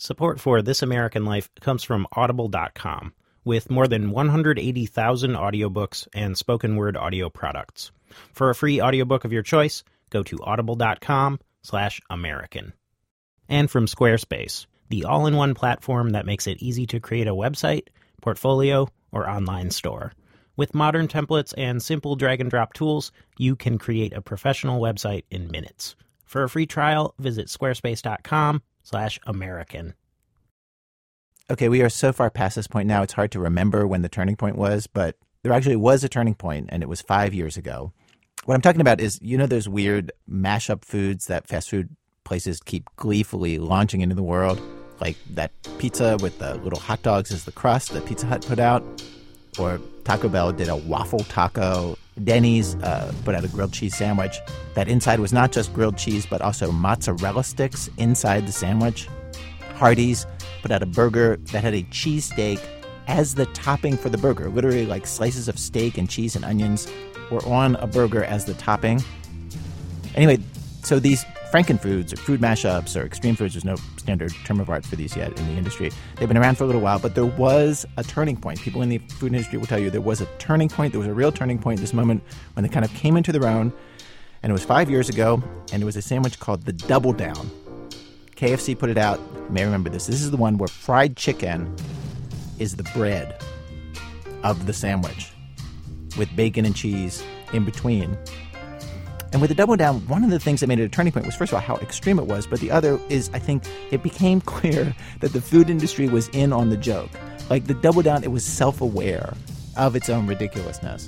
Support for This American Life comes from Audible.com, with more than 180,000 audiobooks and spoken word audio products. For a free audiobook of your choice, go to audible.com/American. And from Squarespace, the all-in-one platform that makes it easy to create a website, portfolio, or online store. With modern templates and simple drag-and-drop tools, you can create a professional website in minutes. For a free trial, visit squarespace.com/American. Okay, we are so far past this point now, it's hard to remember when the turning point was, but there actually was a turning point, and it was 5 years ago. What I'm talking about is, those weird mashup foods that fast food places keep gleefully launching into the world, like that pizza with the little hot dogs as the crust that Pizza Hut put out, or Taco Bell did a waffle taco. Denny's put out a grilled cheese sandwich that inside was not just grilled cheese, but also mozzarella sticks inside the sandwich. Hardee's put out a burger that had a cheesesteak as the topping for the burger. Literally, like slices of steak and cheese and onions were on a burger as the topping. Anyway, so these Frankenfoods or food mashups or extreme foods, there's no standard term of art for these yet in the industry. They've been around for a little while, but there was a turning point. People in the food industry will tell you there was a turning point. There was a real turning point, this moment when they kind of came into their own. And it was 5 years ago, and it was a sandwich called the Double Down. KFC put it out. You may remember this. This is the one where fried chicken is the bread of the sandwich with bacon and cheese in between. And with the Double Down, one of the things that made it a turning point was, first of all, how extreme it was. But the other is, I think, it became clear that the food industry was in on the joke. Like the Double Down, it was self-aware of its own ridiculousness.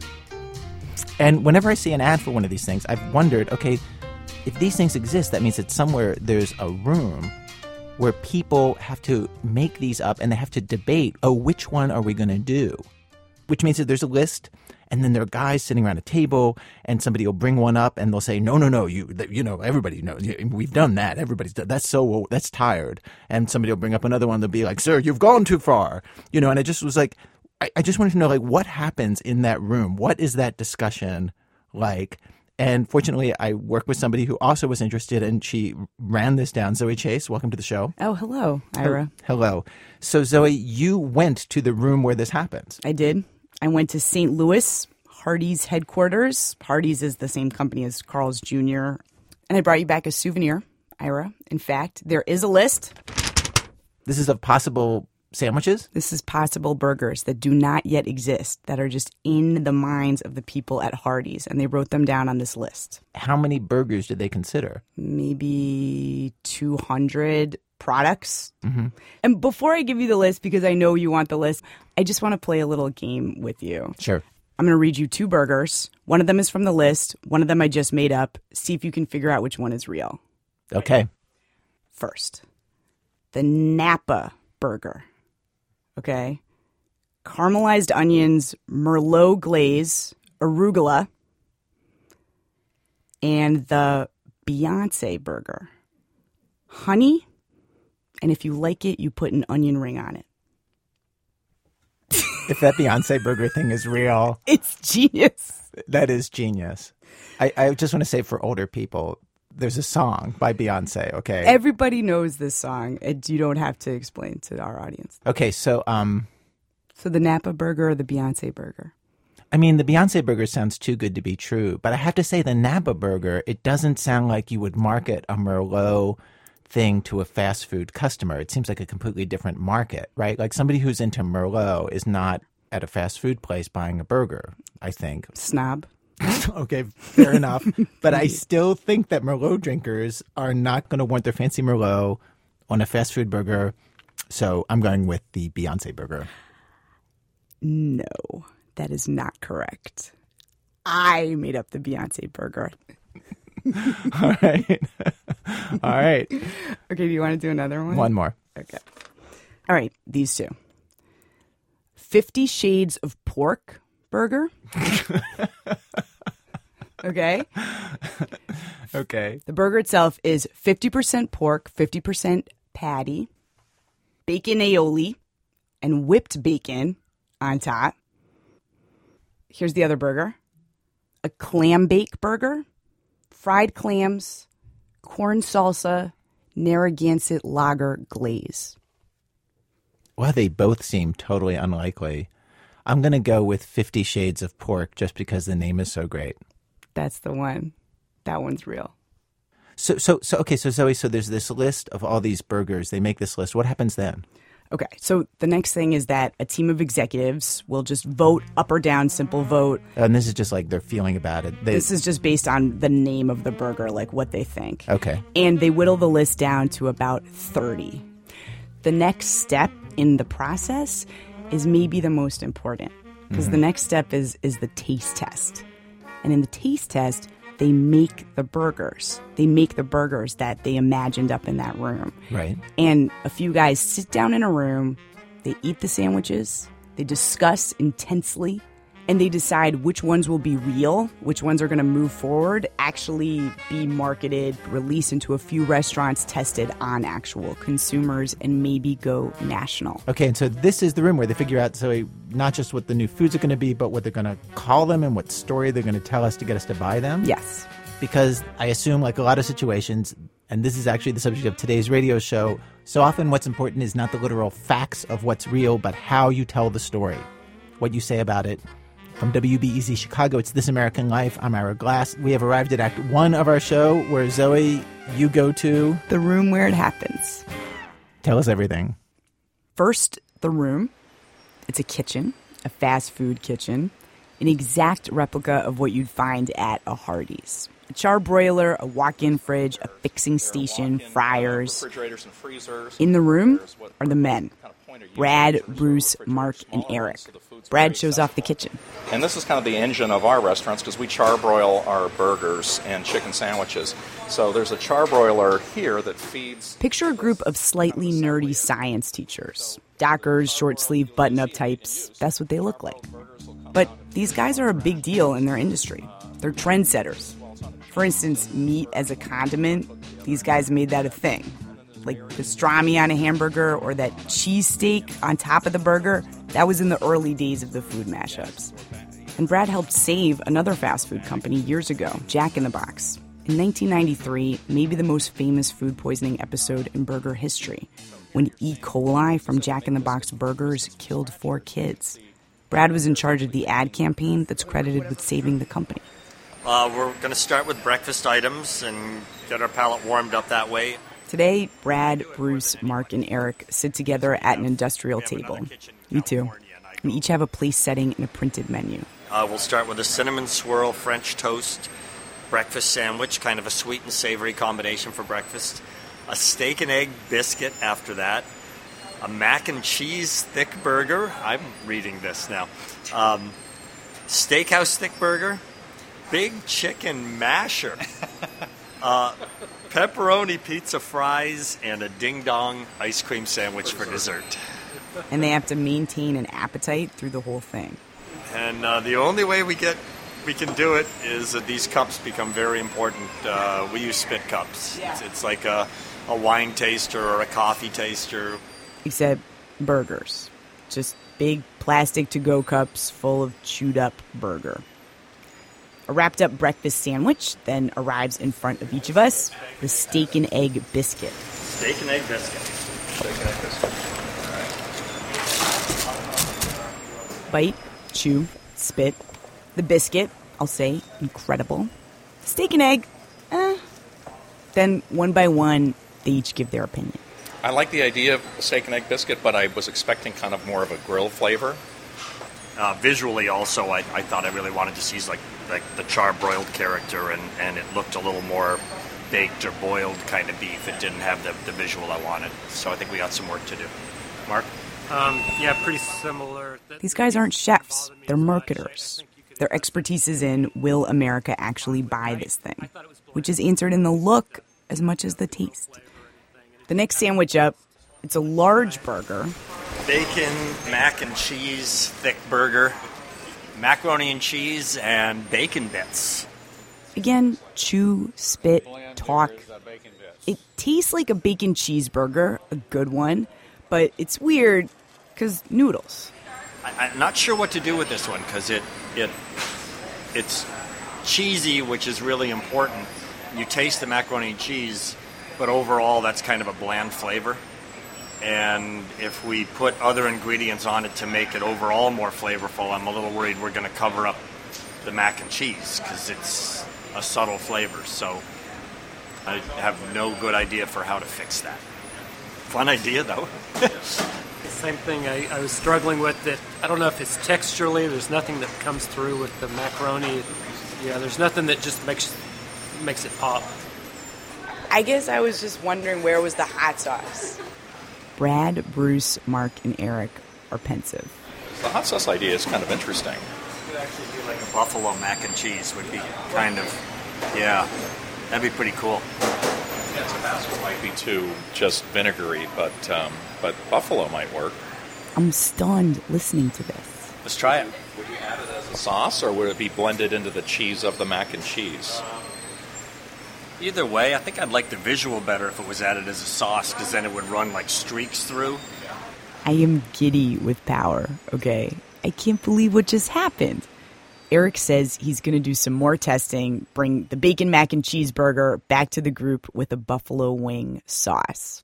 And whenever I see an ad for one of these things, I've wondered, okay, if these things exist, that means that somewhere there's a room where people have to make these up and they have to debate, which one are we going to do? Which means that there's a list. And then there are guys sitting around a table, and somebody will bring one up, and they'll say, "No, everybody knows. We've done that. Everybody's done that's tired." And somebody will bring up another one. They'll be like, "Sir, you've gone too far." And I just was like, I just wanted to know, like, what happens in that room? What is that discussion like? And fortunately, I work with somebody who also was interested, and she ran this down. Zoe Chase, welcome to the show. Oh, hello, Ira. Hello. So, Zoe, you went to the room where this happens. I did. I went to St. Louis, Hardee's headquarters. Hardee's is the same company as Carl's Jr. And I brought you back a souvenir, Ira. In fact, there is a list. This is of possible sandwiches? This is possible burgers that do not yet exist, that are just in the minds of the people at Hardee's. And they wrote them down on this list. How many burgers did they consider? Maybe 200 products. Mm-hmm. And before I give you the list, because I know you want the list, I just want to play a little game with you. Sure. I'm going to read you 2 burgers. One of them is from the list. One of them I just made up. See if you can figure out which one is real. Okay. First, the Napa burger. Okay. Caramelized onions, Merlot glaze, arugula, and the Beyonce burger. Honey, and if you like it, you put an onion ring on it. If that Beyonce burger thing is real. It's genius. That is genius. I just want to say, for older people, there's a song by Beyonce, okay? Everybody knows this song. You don't have to explain to our audience. Okay, so So the Napa burger or the Beyonce burger? I mean, the Beyonce burger sounds too good to be true. But I have to say, the Napa burger, it doesn't sound like you would market a Merlot thing to a fast food customer. It seems like a completely different market, right? Like somebody who's into Merlot is not at a fast food place buying a burger, I think. Snob. Okay, fair enough. But I still think that Merlot drinkers are not going to want their fancy Merlot on a fast food burger. So I'm going with the Beyonce burger. No, that is not correct. I made up the Beyonce burger. All right. All right. Okay, do you want to do another one? One more. Okay. All right, these 2. 50 Shades of Pork burger. Okay? Okay. The burger itself is 50% pork, 50% patty, bacon aioli, and whipped bacon on top. Here's the other burger. A clam bake burger, fried clams, corn salsa, Narragansett lager glaze. Well, they both seem totally unlikely. I'm going to go with 50 Shades of Pork just because the name is so great. That's the one. That one's real. So Zoe, so there's this list of all these burgers. They make this list. What happens then? Okay, so the next thing is that a team of executives will just vote up or down, simple vote. And this is just like their feeling about it. This is just based on the name of the burger, like what they think. Okay. And they whittle the list down to about 30. The next step in the process is maybe the most important, because the next step is the taste test. And in the taste test, they make the burgers. They make the burgers that they imagined up in that room. Right. And a few guys sit down in a room, they eat the sandwiches, they discuss intensely, and they decide which ones will be real, which ones are going to move forward, actually be marketed, released into a few restaurants, tested on actual consumers, and maybe go national. Okay, and so this is the room where they figure out, Zoe, not just what the new foods are going to be, but what they're going to call them and what story they're going to tell us to get us to buy them? Yes. Because I assume, like a lot of situations, and this is actually the subject of today's radio show, so often what's important is not the literal facts of what's real, but how you tell the story, what you say about it. From WBEZ Chicago, it's This American Life. I'm Ira Glass. We have arrived at Act 1 of our show, where, Zoe, you go to... The room where it happens. Tell us everything. First, the room. It's a kitchen, a fast food kitchen, an exact replica of what you'd find at a Hardee's. A charbroiler, a walk-in fridge, a fixing station, fryers. Refrigerators and freezers. In the room are the men. Brad, Bruce, Mark, and Eric. Brad shows off the kitchen. And this is kind of the engine of our restaurants because we charbroil our burgers and chicken sandwiches. So there's a charbroiler here that feeds... Picture a group of slightly nerdy science teachers. Dockers, short-sleeve, button-up types. That's what they look like. But these guys are a big deal in their industry. They're trendsetters. For instance, meat as a condiment, these guys made that a thing. Like pastrami on a hamburger or that cheesesteak on top of the burger, that was in the early days of the food mashups. And Brad helped save another fast food company years ago, Jack in the Box. In 1993, maybe the most famous food poisoning episode in burger history, when E. coli from Jack in the Box burgers killed 4 kids. Brad was in charge of the ad campaign that's credited with saving the company. We're going to start with breakfast items and get our palate warmed up that way. Today, Brad, Bruce, Mark, and Eric sit together at an industrial table. You two. We each have a place setting and a printed menu. We'll start with a cinnamon swirl French toast breakfast sandwich, kind of a sweet and savory combination for breakfast. A steak and egg biscuit after that. A mac and cheese thick burger. I'm reading this now. Steakhouse thick burger. Big chicken masher. Pepperoni pizza fries, and a ding-dong ice cream sandwich for dessert. And they have to maintain an appetite through the whole thing. And the only way we can do it is that these cups become very important. We use spit cups. It's like a wine taster or a coffee taster. Except burgers. Just big plastic to-go cups full of chewed-up burger. A wrapped-up breakfast sandwich then arrives in front of each of us, the steak and egg biscuit. Steak and egg biscuit. Steak and egg biscuit. Bite, chew, spit. The biscuit, I'll say, incredible. The steak and egg, Then, one by one, they each give their opinion. I like the idea of a steak and egg biscuit, but I was expecting kind of more of a grill flavor. Visually, also, I thought I really wanted to see like the charbroiled character, and it looked a little more baked or boiled kind of beef. It didn't have the visual I wanted, so I think we got some work to do. Mark? Yeah, pretty similar. These guys aren't chefs. They're marketers. Their expertise is in, will America actually buy this thing? Which is answered in the look as much as the taste. The next sandwich up, it's a large burger. Bacon, mac and cheese, thick burger, macaroni and cheese, and bacon bits. Again, chew, spit, talk. It tastes like a bacon cheeseburger, a good one, but it's weird because noodles. I'm not sure what to do with this one because it's cheesy, which is really important. You taste the macaroni and cheese, but overall that's kind of a bland flavor. And if we put other ingredients on it to make it overall more flavorful, I'm a little worried we're going to cover up the mac and cheese because it's a subtle flavor. So I have no good idea for how to fix that. Fun idea, though. Same thing I was struggling with. That I don't know if it's texturally. There's nothing that comes through with the macaroni. Yeah, there's nothing that just makes it pop. I guess I was just wondering where was the hot sauce. Brad, Bruce, Mark, and Eric are pensive. The hot sauce idea is kind of interesting. It would actually be like a buffalo mac and cheese would be kind of, yeah, that'd be pretty cool. Yeah, Tabasco might be too just vinegary, but buffalo might work. I'm stunned listening to this. Let's try it. Would you add it as a sauce, or would it be blended into the cheese of the mac and cheese? Either way, I think I'd like the visual better if it was added as a sauce, because then it would run like streaks through. I am giddy with power, okay? I can't believe what just happened. Eric says he's going to do some more testing, bring the bacon mac and cheeseburger back to the group with a buffalo wing sauce.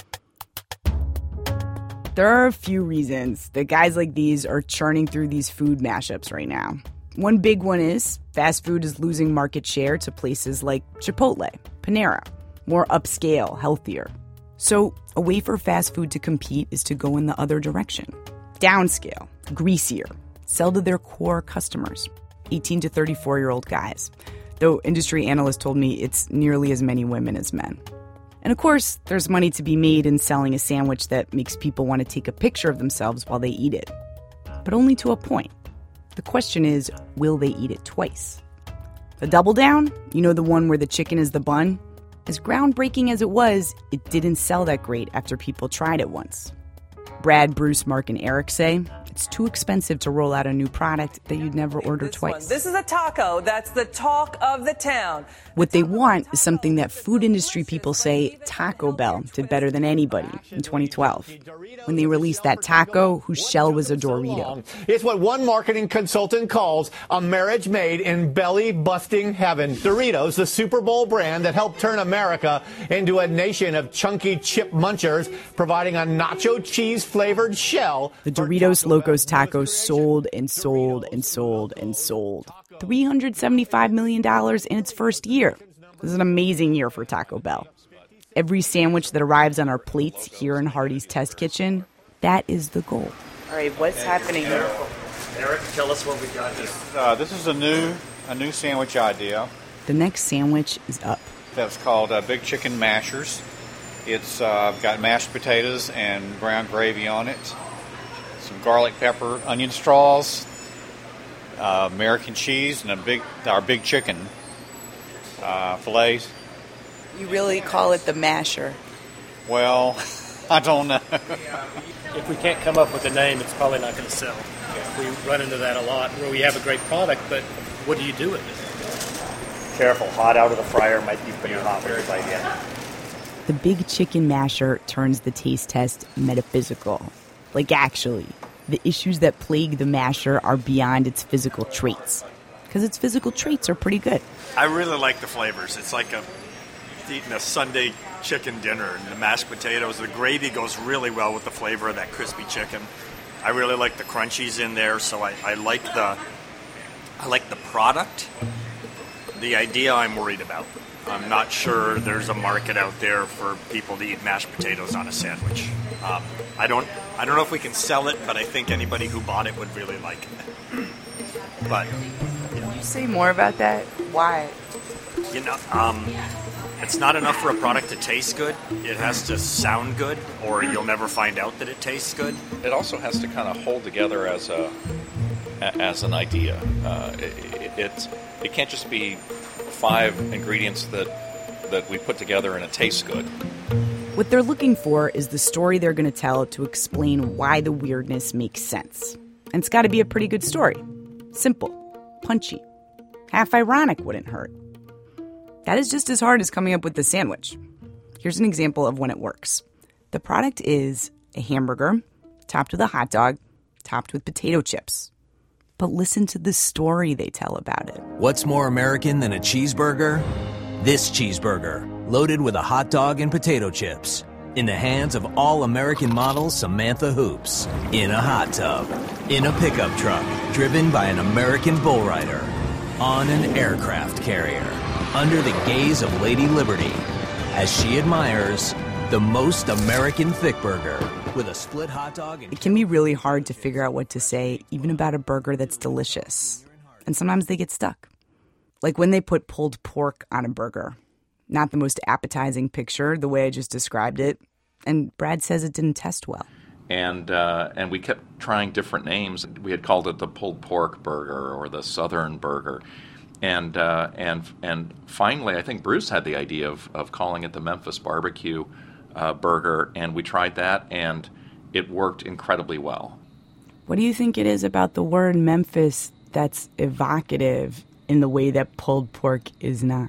There are a few reasons that guys like these are churning through these food mashups right now. One big one is fast food is losing market share to places like Chipotle, Panera, more upscale, healthier. So a way for fast food to compete is to go in the other direction. Downscale, greasier, sell to their core customers, 18 to 34-year-old guys. Though industry analysts told me it's nearly as many women as men. And of course, there's money to be made in selling a sandwich that makes people want to take a picture of themselves while they eat it. But only to a point. The question is, will they eat it twice? The Double Down, you know, the one where the chicken is the bun? As groundbreaking as it was, it didn't sell that great after people tried it once. Brad, Bruce, Mark, and Eric say it's too expensive to roll out a new product that you'd never order twice. This is a taco that's the talk of the town. What they want is something that food industry people say Taco Bell did better than anybody in 2012, when they released that taco whose shell was a Dorito. It's what one marketing consultant calls a marriage made in belly-busting heaven. Doritos, the Super Bowl brand that helped turn America into a nation of chunky chip munchers, providing a nacho cheese-flavored shell. The Doritos Locos Taco sold and sold and sold and sold. $375 million in its first year. This is an amazing year for Taco Bell. Every sandwich that arrives on our plates here in Hardee's Test Kitchen, that is the goal. All right, what's happening here? Eric, tell us what we got here. This is a new sandwich idea. The next sandwich is up. That's called Big Chicken Mashers. It's got mashed potatoes and brown gravy on it, some garlic pepper, onion straws, American cheese, and our big chicken fillets. You really call it the masher? Well, I don't know. If we can't come up with a name, it's probably not going to sell. We run into that a lot where we have a great product, but what do you do with it? Careful, hot out of the fryer might be pretty hot with this idea. The Big Chicken Masher turns the taste test metaphysical. Like, actually, the issues that plague the masher are beyond its physical traits. Because its physical traits are pretty good. I really like the flavors. It's like eating a Sunday chicken dinner. And the mashed potatoes, the gravy goes really well with the flavor of that crispy chicken. I really like the crunchies in there, so I like the product. The idea I'm worried about. I'm not sure there's a market out there for people to eat mashed potatoes on a sandwich. I don't know if we can sell it, but I think anybody who bought it would really like it. But Can you say more about that? Why? You know, it's not enough for a product to taste good. It has to sound good, or you'll never find out that it tastes good. It also has to kind of hold together as an idea. It can't just be 5 ingredients that we put together and it tastes good. What they're looking for is the story they're going to tell to explain why the weirdness makes sense. And it's got to be a pretty good story. Simple, punchy, half ironic wouldn't hurt. That is just as hard as coming up with the sandwich. Here's an example of when it works. The product is a hamburger topped with a hot dog, topped with potato chips. But listen to the story they tell about it. What's more American than a cheeseburger? This cheeseburger, loaded with a hot dog and potato chips. in the hands of all-American model Samantha Hoops. In a hot tub, in a pickup truck, driven by an American bull rider, on an aircraft carrier, under the gaze of Lady Liberty, as she admires the most American thick burger with a split hot dog. It can be really hard to figure out what to say, even about a burger that's delicious. And sometimes they get stuck. Like when they put pulled pork on a burger. Not the most appetizing picture, the way I just described it. And Brad says it didn't test well. And we kept trying different names. We had called it the pulled pork burger or the Southern burger. And finally, I think Bruce had the idea of calling it the Memphis barbecue burger, and we tried that, and it worked incredibly well. What do you think it is about the word Memphis that's evocative in the way that pulled pork is not?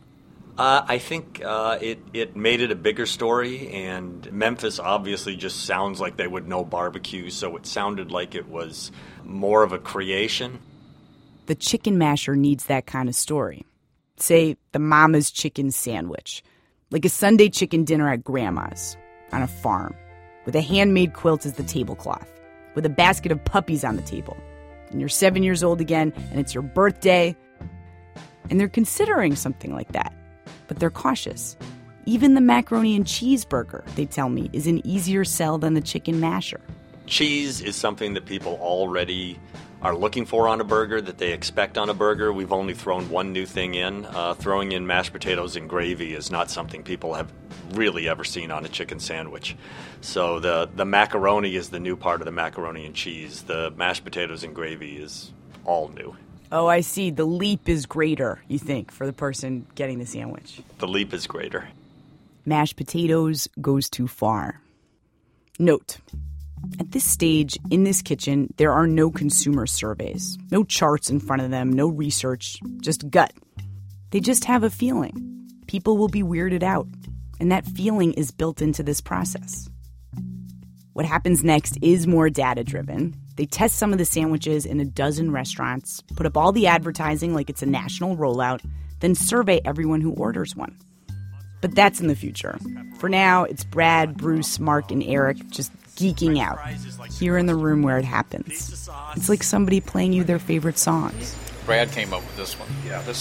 I think it made it a bigger story, and Memphis obviously just sounds like they would know barbecue, so it sounded like it was more of a creation. The chicken masher needs that kind of story. Say, the mama's chicken sandwich. Like a Sunday chicken dinner at grandma's, on a farm, with a handmade quilt as the tablecloth, with a basket of puppies on the table. And you're 7 years old again, and it's your birthday. And they're considering something like that. But they're cautious. Even the macaroni and cheese burger, they tell me, is an easier sell than the chicken masher. Cheese is something that people already are looking for on a burger, that they expect on a burger. We've only thrown one new thing in. Throwing in mashed potatoes and gravy is not something people have really ever seen on a chicken sandwich. So the macaroni is the new part of the macaroni and cheese. The mashed potatoes and gravy is all new. Oh, I see. The leap is greater, you think, for the person getting the sandwich. The leap is greater. Mashed potatoes goes too far. Note, at this stage, in this kitchen, there are no consumer surveys, no charts in front of them, no research, just gut. They just have a feeling. People will be weirded out, and that feeling is built into this process. What happens next is more data-driven. They test some of the sandwiches in a dozen restaurants, put up all the advertising like it's a national rollout, then survey everyone who orders one. But that's in the future. For now, it's Brad, Bruce, Mark, and Eric just geeking out, here in the room where it happens. It's like somebody playing you their favorite songs. Brad came up with this one.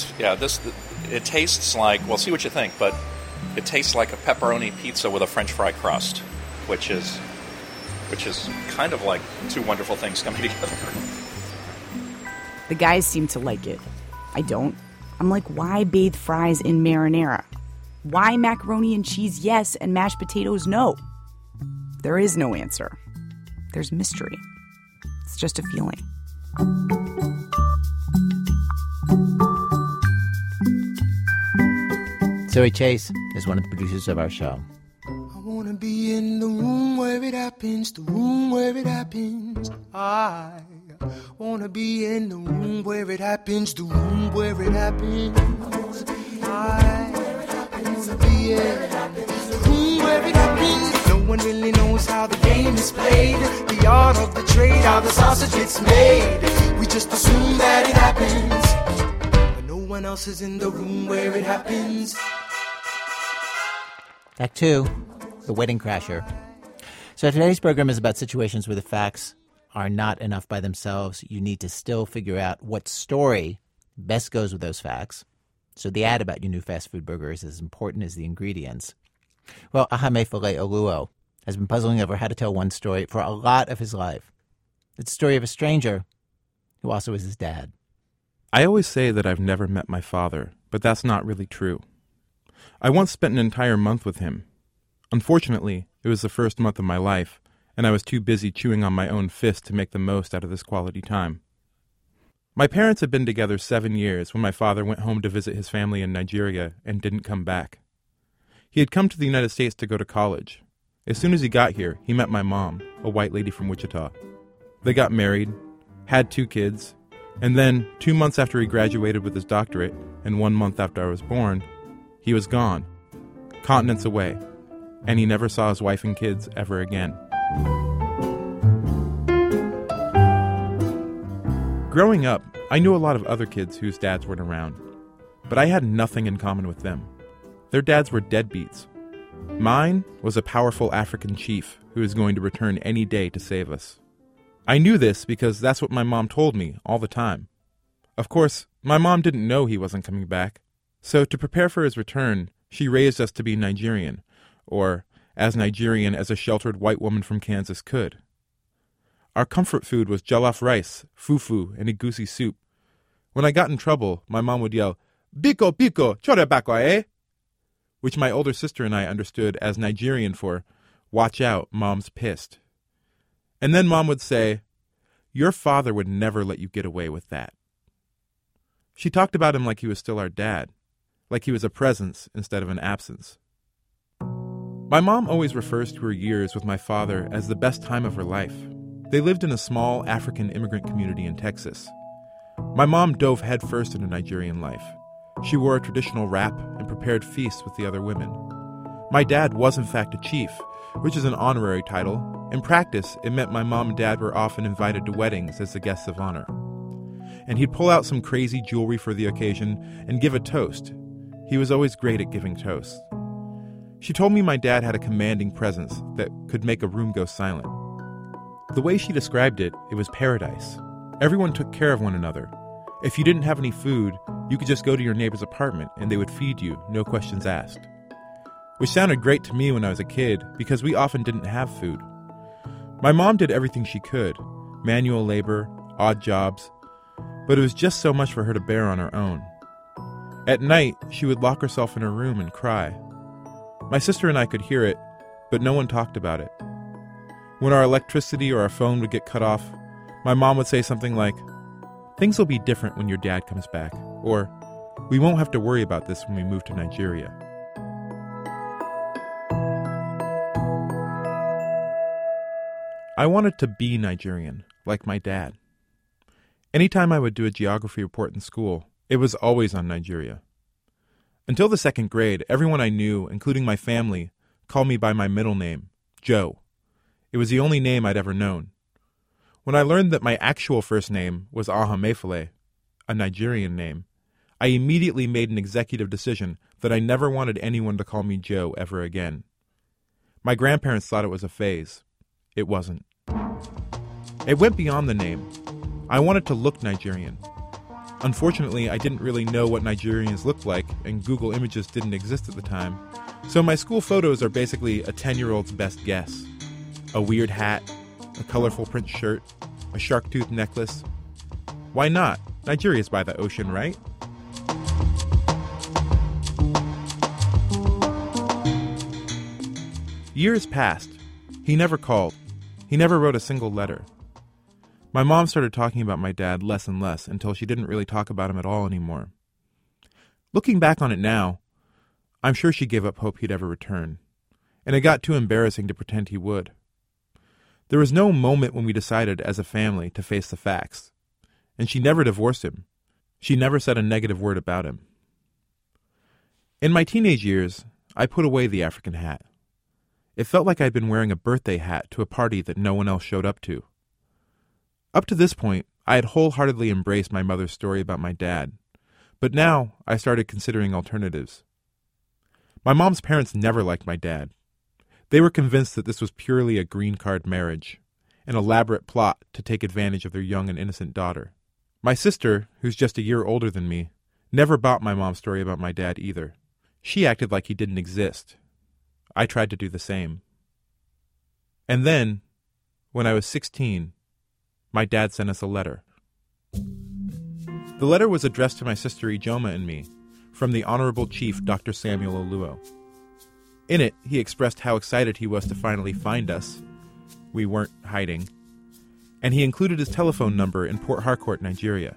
It tastes like, well, see what you think, but it tastes like a pepperoni pizza with a French fry crust, which is kind of like two wonderful things coming together. The guys seem to like it. I don't. I'm like, why bathe fries in marinara? Why macaroni and cheese yes and mashed potatoes no? There is no answer. There's mystery. It's just a feeling. Zoe Chase is one of the producers of our show. I wanna be in the room where it happens, the room where it happens. I wanna be in the room where it happens, the room where it happens. I wanna be in the room where it happens. No one really knows how the game is played, the art of the trade, how the sausage gets made. We just assume that it happens, but no one else is in the room where it happens. Act 2, The Wedding Crasher. So today's program is about situations where the facts are not enough by themselves. You need to still figure out what story best goes with those facts. So the ad about your new fast food burger is as important as the ingredients. Well, Ahamefule Oluo has been puzzling over how to tell one story for a lot of his life. It's the story of a stranger who also is his dad. I always say that I've never met my father, but that's not really true. I once spent an entire month with him. Unfortunately, it was the first month of my life, and I was too busy chewing on my own fist to make the most out of this quality time. My parents had been together 7 years when my father went home to visit his family in Nigeria and didn't come back. He had come to the United States to go to college. As soon as he got here, he met my mom, a white lady from Wichita. They got married, had 2 kids, and then 2 months after he graduated with his doctorate, and 1 month after I was born, he was gone, continents away, and he never saw his wife and kids ever again. Growing up, I knew a lot of other kids whose dads weren't around, but I had nothing in common with them. Their dads were deadbeats. Mine was a powerful African chief who was going to return any day to save us. I knew this because that's what my mom told me all the time. Of course, my mom didn't know he wasn't coming back, so to prepare for his return, she raised us to be Nigerian, or as Nigerian as a sheltered white woman from Kansas could. Our comfort food was jollof rice, fufu, and egusi soup. When I got in trouble, my mom would yell, "Biko, biko, chore bako, eh?" which my older sister and I understood as Nigerian for, "Watch out, Mom's pissed." And then Mom would say, "Your father would never let you get away with that." She talked about him like he was still our dad, like he was a presence instead of an absence. My mom always refers to her years with my father as the best time of her life. They lived in a small African immigrant community in Texas. My mom dove headfirst into Nigerian life. She wore a traditional wrap and prepared feasts with the other women. My dad was in fact a chief, which is an honorary title. In practice, it meant my mom and dad were often invited to weddings as the guests of honor. And he'd pull out some crazy jewelry for the occasion and give a toast. He was always great at giving toasts. She told me my dad had a commanding presence that could make a room go silent. The way she described it, it was paradise. Everyone took care of one another. If you didn't have any food, you could just go to your neighbor's apartment and they would feed you, no questions asked. Which sounded great to me when I was a kid because we often didn't have food. My mom did everything she could, manual labor, odd jobs, but it was just so much for her to bear on her own. At night, she would lock herself in her room and cry. My sister and I could hear it, but no one talked about it. When our electricity or our phone would get cut off, my mom would say something like, "Things will be different when your dad comes back," or, "We won't have to worry about this when we move to Nigeria." I wanted to be Nigerian, like my dad. Anytime I would do a geography report in school, it was always on Nigeria. Until the second grade, everyone I knew, including my family, called me by my middle name, Joe. It was the only name I'd ever known. When I learned that my actual first name was Ahamefule, a Nigerian name, I immediately made an executive decision that I never wanted anyone to call me Joe ever again. My grandparents thought it was a phase. It wasn't. It went beyond the name. I wanted to look Nigerian. Unfortunately, I didn't really know what Nigerians looked like, and Google Images didn't exist at the time, so my school photos are basically a 10-year-old's best guess. A weird hat, a colorful print shirt, a shark tooth necklace. Why not? Nigeria's by the ocean, right? Years passed. He never called. He never wrote a single letter. My mom started talking about my dad less and less until she didn't really talk about him at all anymore. Looking back on it now, I'm sure she gave up hope he'd ever return, and it got too embarrassing to pretend he would. There was no moment when we decided as a family to face the facts, and she never divorced him. She never said a negative word about him. In my teenage years, I put away the African hat. It felt like I'd been wearing a birthday hat to a party that no one else showed up to. Up to this point, I had wholeheartedly embraced my mother's story about my dad, but now I started considering alternatives. My mom's parents never liked my dad. They were convinced that this was purely a green card marriage, an elaborate plot to take advantage of their young and innocent daughter. My sister, who's just a year older than me, never bought my mom's story about my dad either. She acted like he didn't exist. I tried to do the same. And then, when I was 16, my dad sent us a letter. The letter was addressed to my sister Ijoma and me, from the Honorable Chief Dr. Samuel Oluo. In it, he expressed how excited he was to finally find us. We weren't hiding. And he included his telephone number in Port Harcourt, Nigeria.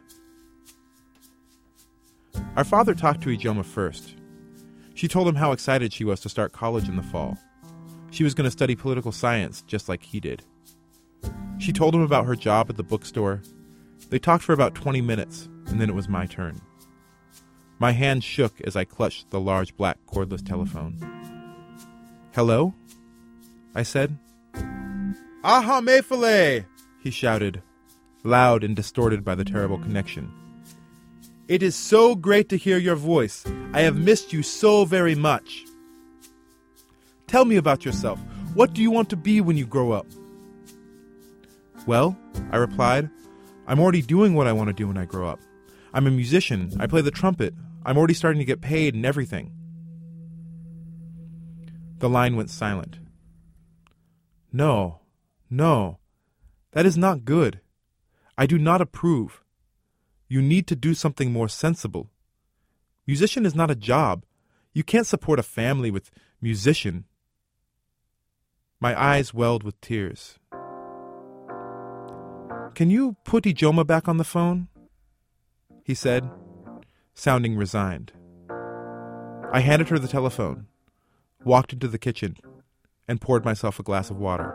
Our father talked to Ijoma first. She told him how excited she was to start college in the fall. She was going to study political science just like he did. She told him about her job at the bookstore. They talked for about 20 minutes, and then it was my turn. My hand shook as I clutched the large black cordless telephone. "Hello?" I said. "Ahamefule!" he shouted, loud and distorted by the terrible connection. "It is so great to hear your voice. I have missed you so very much." Tell me about yourself. What do you want to be when you grow up? Well, I replied, I'm already doing what I want to do when I grow up. I'm a musician. I play the trumpet. I'm already starting to get paid and everything. The line went silent. No, that is not good. I do not approve. You need to do something more sensible. Musician is not a job. You can't support a family with musician. My eyes welled with tears. Can you put Ijoma back on the phone? He said, sounding resigned. I handed her the telephone, walked into the kitchen, and poured myself a glass of water.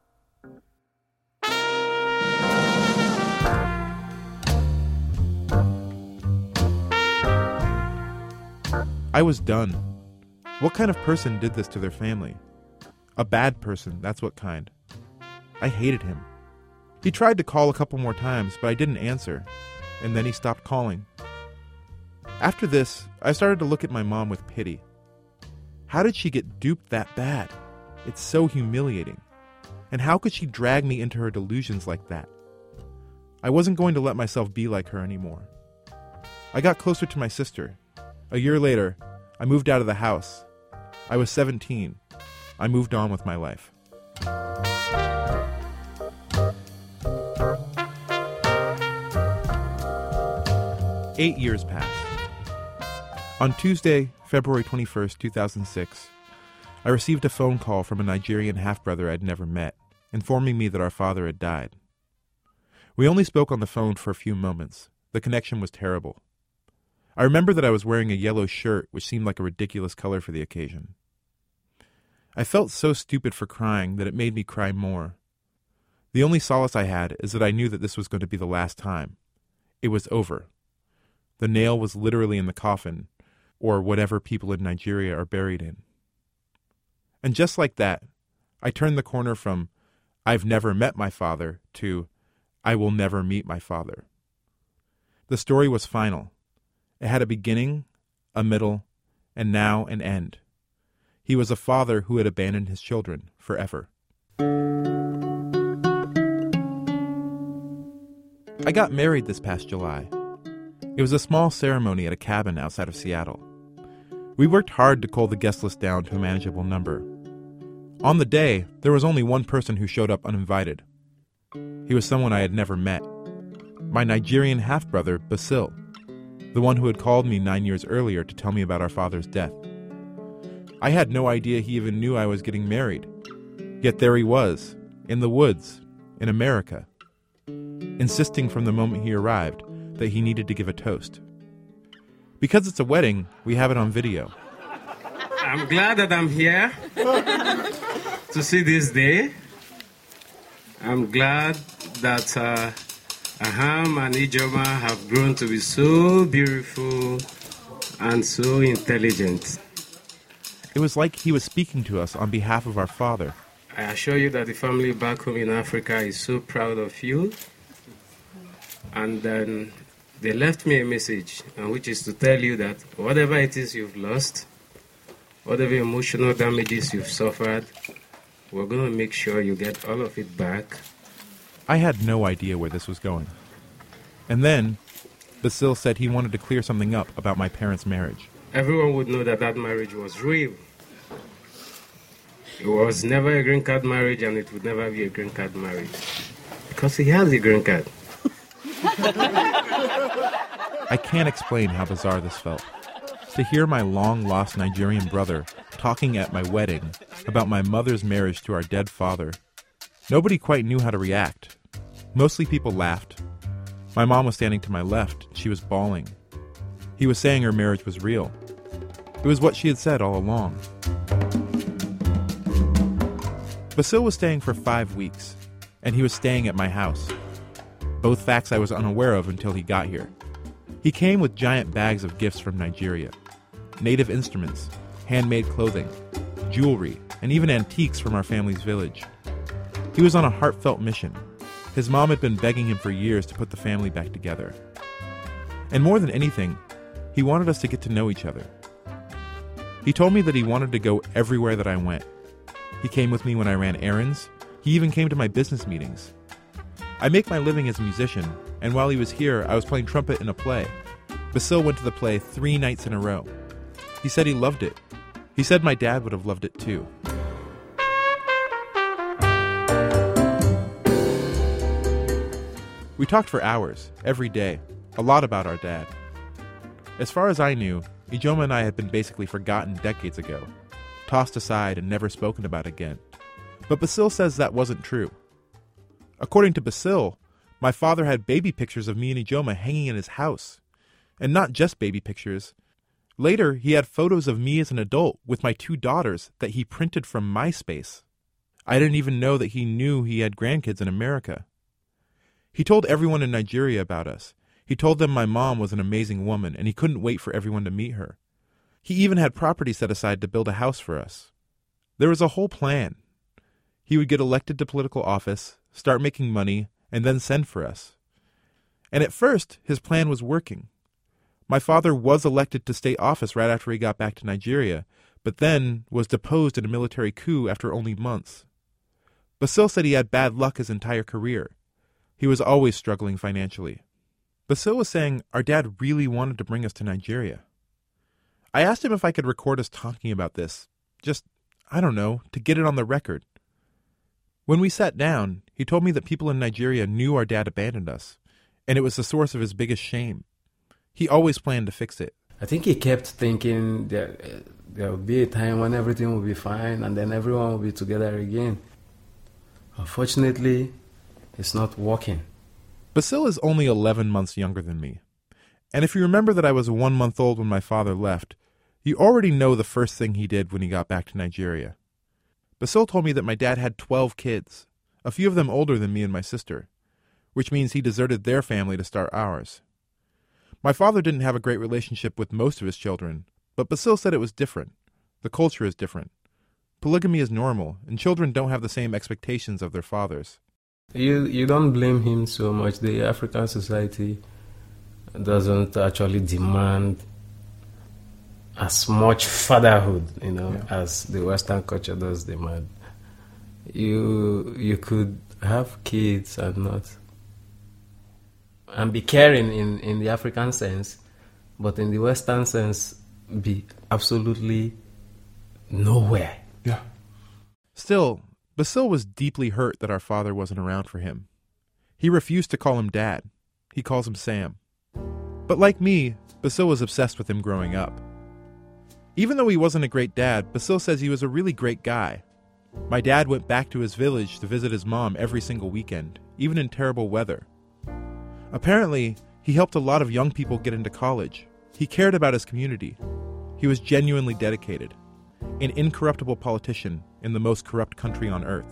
I was done. What kind of person did this to their family? A bad person, that's what kind. I hated him. He tried to call a couple more times, but I didn't answer, and then he stopped calling. After this, I started to look at my mom with pity. How did she get duped that bad? It's so humiliating. And how could she drag me into her delusions like that? I wasn't going to let myself be like her anymore. I got closer to my sister. A year later, I moved out of the house. I was 17. I moved on with my life. Eight years passed. On Tuesday, February 21st, 2006, I received a phone call from a Nigerian half-brother I'd never met, informing me that our father had died. We only spoke on the phone for a few moments. The connection was terrible. I remember that I was wearing a yellow shirt, which seemed like a ridiculous color for the occasion. I felt so stupid for crying that it made me cry more. The only solace I had is that I knew that this was going to be the last time. It was over. The nail was literally in the coffin, or whatever people in Nigeria are buried in. And just like that, I turned the corner from, I've never met my father, to, I will never meet my father. The story was final. It had a beginning, a middle, and now an end. He was a father who had abandoned his children forever. I got married this past July. It was a small ceremony at a cabin outside of Seattle. We worked hard to cull the guest list down to a manageable number. On the day, there was only one person who showed up uninvited. He was someone I had never met. My Nigerian half-brother, Basil, the one who had called me 9 years earlier to tell me about our father's death. I had no idea he even knew I was getting married. Yet there he was, in the woods, in America, insisting from the moment he arrived that he needed to give a toast. Because it's a wedding, we have it on video. I'm glad that I'm here to see this day. I'm glad that Aham and Ijoma have grown to be so beautiful and so intelligent. It was like he was speaking to us on behalf of our father. I assure you that the family back home in Africa is so proud of you. And then they left me a message, which is to tell you that whatever it is you've lost, whatever emotional damages you've suffered, we're going to make sure you get all of it back. I had no idea where this was going. And then, Basil said he wanted to clear something up about my parents' marriage. Everyone would know that that marriage was real. It was never a green card marriage, and it would never be a green card marriage. Because he has a green card. I can't explain how bizarre this felt. To hear my long-lost Nigerian brother talking at my wedding about my mother's marriage to our dead father. Nobody quite knew how to react. Mostly people laughed. My mom was standing to my left. She was bawling. He was saying her marriage was real. It was what she had said all along. Basil was staying for 5 weeks, and he was staying at my house. Both facts I was unaware of until he got here. He came with giant bags of gifts from Nigeria. Native instruments, handmade clothing, jewelry, and even antiques from our family's village. He was on a heartfelt mission. His mom had been begging him for years to put the family back together. And more than anything, he wanted us to get to know each other. He told me that he wanted to go everywhere that I went, He came with me when I ran errands. He even came to my business meetings. I make my living as a musician, and while he was here, I was playing trumpet in a play. Basile went to the play 3 nights in a row. He said he loved it. He said my dad would have loved it too. We talked for hours, every day, a lot about our dad. As far as I knew, Ijoma and I had been basically forgotten decades ago, tossed aside and never spoken about again. But Basile says that wasn't true. According to Basile, my father had baby pictures of me and Ijoma hanging in his house. And not just baby pictures. Later, he had photos of me as an adult with my 2 daughters that he printed from MySpace. I didn't even know that he knew he had grandkids in America. He told everyone in Nigeria about us. He told them my mom was an amazing woman and he couldn't wait for everyone to meet her. He even had property set aside to build a house for us. There was a whole plan. He would get elected to political office, start making money, and then send for us. And at first, his plan was working. My father was elected to state office right after he got back to Nigeria, but then was deposed in a military coup after only months. Basile said he had bad luck his entire career. He was always struggling financially. Basile was saying our dad really wanted to bring us to Nigeria. I asked him if I could record us talking about this, just, I don't know, to get it on the record. When we sat down, he told me that people in Nigeria knew our dad abandoned us, and it was the source of his biggest shame. He always planned to fix it. I think he kept thinking that there will be a time when everything will be fine and then everyone will be together again. Unfortunately, it's not working. Basile is only 11 months younger than me. And if you remember that I was 1 month old when my father left, you already know the first thing he did when he got back to Nigeria. Basile told me that my dad had 12 kids, a few of them older than me and my sister, which means he deserted their family to start ours. My father didn't have a great relationship with most of his children, but Basile said it was different. The culture is different. Polygamy is normal, and children don't have the same expectations of their fathers. You don't blame him so much. The African society doesn't actually demand as much fatherhood, as the Western culture does demand. You could have kids and be caring in the African sense, but in the Western sense, be absolutely nowhere. Yeah. Still, Basile was deeply hurt that our father wasn't around for him. He refused to call him Dad. He calls him Sam. But like me, Basile was obsessed with him growing up. Even though he wasn't a great dad, Basile says he was a really great guy. My dad went back to his village to visit his mom every single weekend, even in terrible weather. Apparently, he helped a lot of young people get into college. He cared about his community. He was genuinely dedicated. An incorruptible politician in the most corrupt country on earth.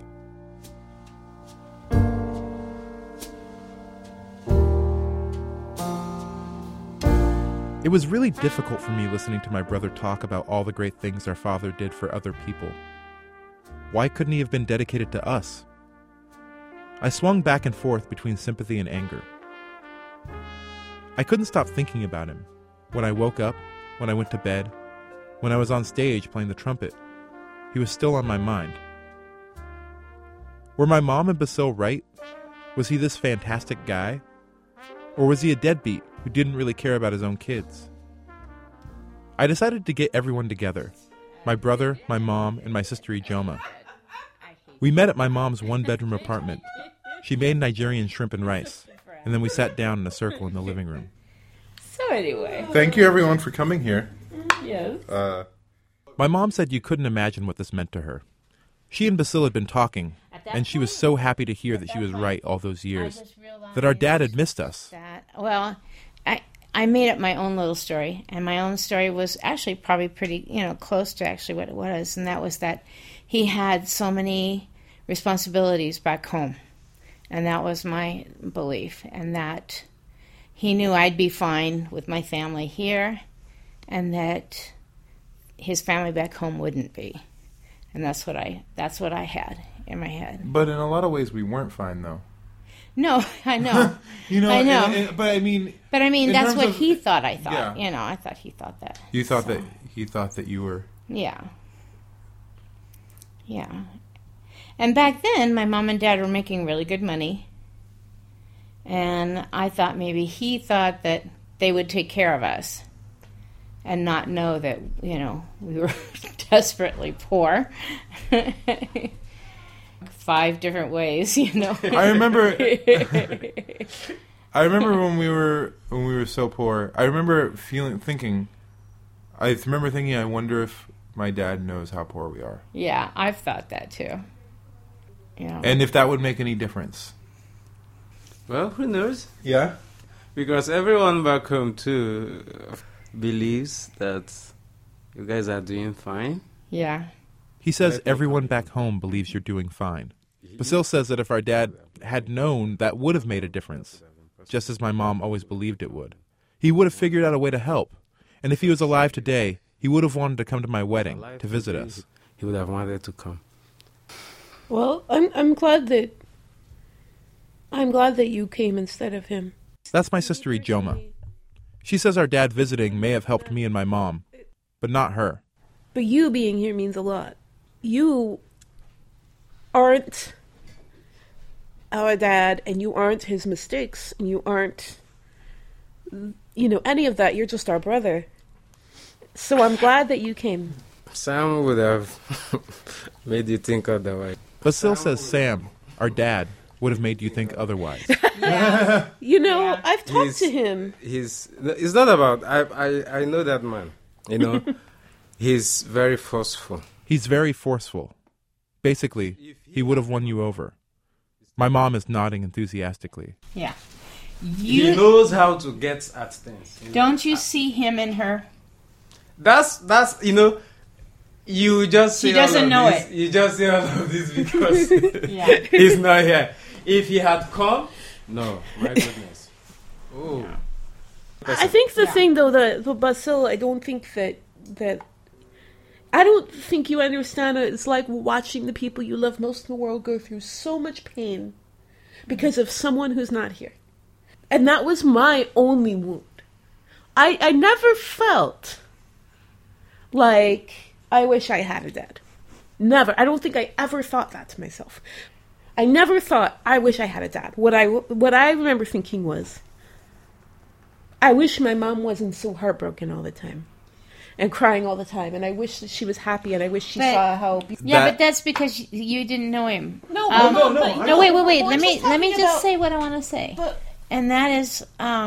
It was really difficult for me listening to my brother talk about all the great things our father did for other people. Why couldn't he have been dedicated to us? I swung back and forth between sympathy and anger. I couldn't stop thinking about him. When I woke up, when I went to bed, when I was on stage playing the trumpet, he was still on my mind. Were my mom and Basile right? Was he this fantastic guy? Or was he a deadbeat who didn't really care about his own kids? I decided to get everyone together. My brother, my mom, and my sister Ijoma. We met at my mom's 1-bedroom apartment. She made Nigerian shrimp and rice, and then we sat down in a circle in the living room. So anyway. Thank you everyone for coming here. Yes. My mom said you couldn't imagine what this meant to her. She and Basile had been talking, and she was so happy to hear that she was right all those years, that our dad had missed us. Well, I made up my own little story, and my own story was actually probably pretty, close to actually what it was, and that was that he had so many responsibilities back home, and that was my belief, and that he knew I'd be fine with my family here, and that his family back home wouldn't be, and that's what I had in my head. But in a lot of ways, we weren't fine, though. No, I know. I know. But I mean, that's what he thought. I thought. Yeah. I thought he thought that. You thought that he thought that you were. Yeah. Yeah. And back then, my mom and dad were making really good money. And I thought maybe he thought that they would take care of us and not know that, we were desperately poor. 5 different ways, I remember when we were so poor. I remember thinking, I wonder if my dad knows how poor we are. Yeah, I've thought that too. Yeah. And if that would make any difference. Well, who knows? Yeah. Because everyone back home too believes that you guys are doing fine. Yeah. He says everyone back home believes you're doing fine. Basil says that if our dad had known, that would have made a difference, just as my mom always believed it would. He would have figured out a way to help. And if he was alive today, he would have wanted to come to my wedding to visit us. He would have wanted to come. Well, I'm glad that you came instead of him. That's my sister Ijoma. She says our dad visiting may have helped me and my mom, but not her. But you being here means a lot. You aren't our dad, and you aren't his mistakes, and you aren't, any of that. You're just our brother. So I'm glad that you came. Sam would have made you think otherwise. Basil says Sam, our dad, would have made you think otherwise. I've talked to him. It's not about, I know that man, He's very forceful. He's very forceful. Basically, he would have won you over. My mom is nodding enthusiastically. Yeah. He knows how to get at things. Don't you see him in her? That's you just say he doesn't know this. it. You just say all of this because he's not here. If he had come, no, my goodness. Oh. Yeah. I think the thing though, the Basil, I don't think you understand it. It's like watching the people you love most in the world go through so much pain because of someone who's not here. And that was my only wound. I never felt like I wish I had a dad. Never. I don't think I ever thought that to myself. I never thought I wish I had a dad. What I remember thinking was, I wish my mom wasn't so heartbroken all the time and crying all the time, and I wish that she was happy, and I wish she saw how. Yeah, but that's because you didn't know him. No, no. Wait. Let me just say what I want to say, and that is,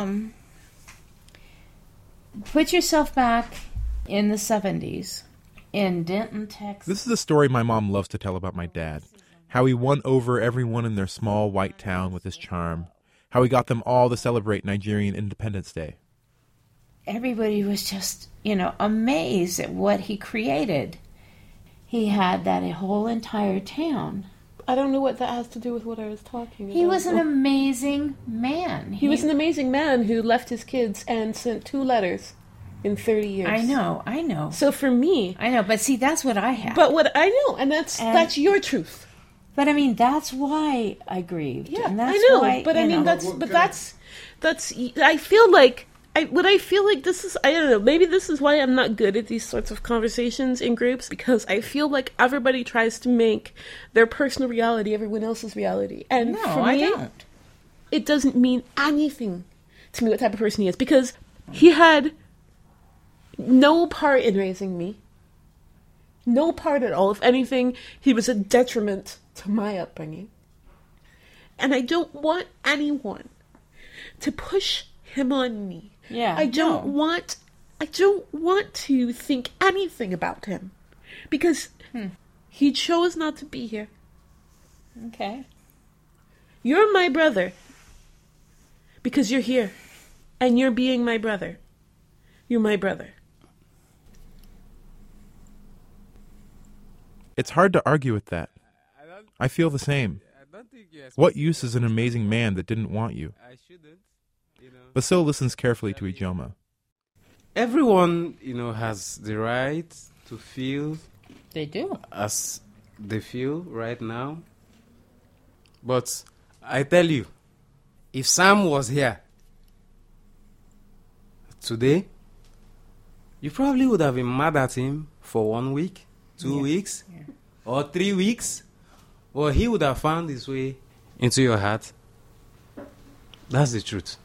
put yourself back in the 70s in Denton, Texas. This is the story my mom loves to tell about my dad. How he won over everyone in their small white town with his charm. How he got them all to celebrate Nigerian Independence Day. Everybody was just, amazed at what he created. He had that whole entire town. I don't know what that has to do with what I was talking about. He was an amazing man. He was an amazing man who left his kids and sent 2 letters in 30 years. I know. So for me... I know, but see, that's what I have. But what I know, and that's your truth. But I mean, that's why I grieved. Yeah, and that's I know. Why, but I mean, that's. I feel like this is. I don't know. Maybe this is why I'm not good at these sorts of conversations in groups, because I feel like everybody tries to make their personal reality everyone else's reality, and no, for me, I don't. It doesn't mean anything to me what type of person he is, because he had no part in raising me. No part at all. If anything, he was a detriment to my upbringing. And I don't want anyone to push him on me. Yeah. I don't want to think anything about him. Because he chose not to be here. Okay. You're my brother. Because you're here. And you're being my brother. You're my brother. It's hard to argue with that. I feel the same. What use is an amazing man that didn't want you? Basil listens carefully to Ijoma. Everyone, has the right to feel. They do. As they feel right now. But I tell you, if Sam was here today, you probably would have been mad at him for 1 week, 2 weeks, or 3 weeks. Well, he would have found his way into your heart. That's the truth.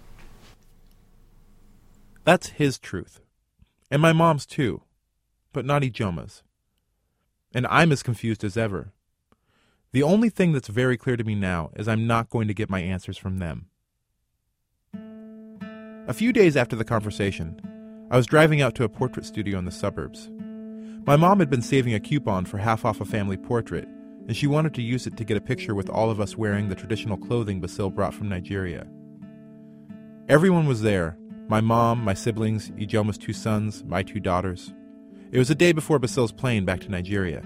That's his truth. And my mom's too, but not Ijeoma's. And I'm as confused as ever. The only thing that's very clear to me now is I'm not going to get my answers from them. A few days after the conversation, I was driving out to a portrait studio in the suburbs. My mom had been saving a coupon for half off a family portrait, and she wanted to use it to get a picture with all of us wearing the traditional clothing Basile brought from Nigeria. Everyone was there. My mom, my siblings, Ijeoma's 2 sons, my 2 daughters. It was the day before Basile's plane back to Nigeria.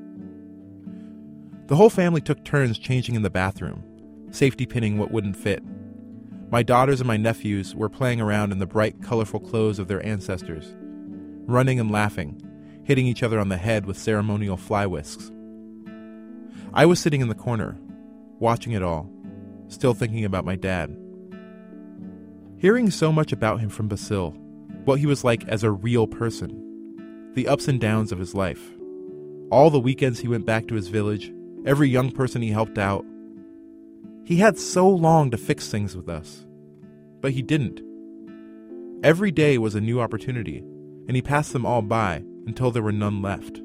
The whole family took turns changing in the bathroom, safety pinning what wouldn't fit. My daughters and my nephews were playing around in the bright, colorful clothes of their ancestors, running and laughing, hitting each other on the head with ceremonial fly whisks. I was sitting in the corner, watching it all, still thinking about my dad. Hearing so much about him from Basile, what he was like as a real person, the ups and downs of his life, all the weekends he went back to his village, every young person he helped out. He had so long to fix things with us, but he didn't. Every day was a new opportunity, and he passed them all by until there were none left.